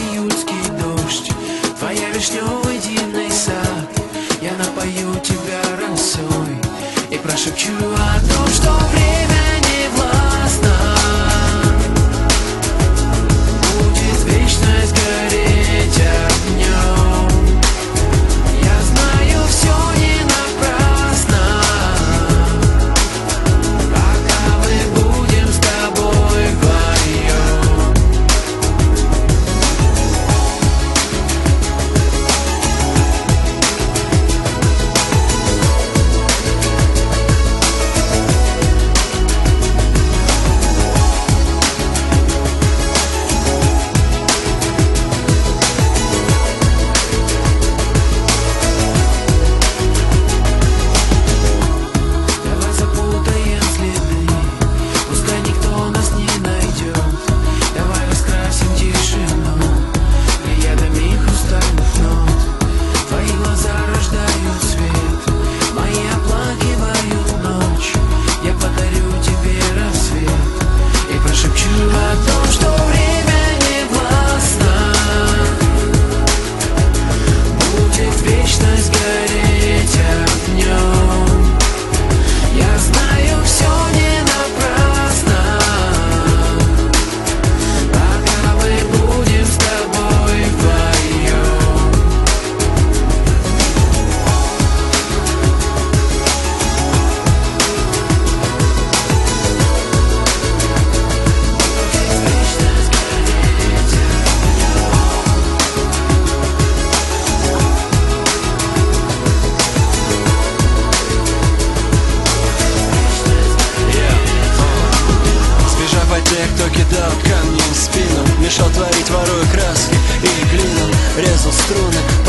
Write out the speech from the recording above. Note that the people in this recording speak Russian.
июльский дождь, твоя вишневый дивный сад. Я напою тебя росой и прошепчу о том, что время не властно. Будет вечность гореть огнем. Я знаю, все не напрасно, пока мы будем с тобой вдвоем. Кто кидал камни в спину, мешал творить, воруя краски и глину, резал струны.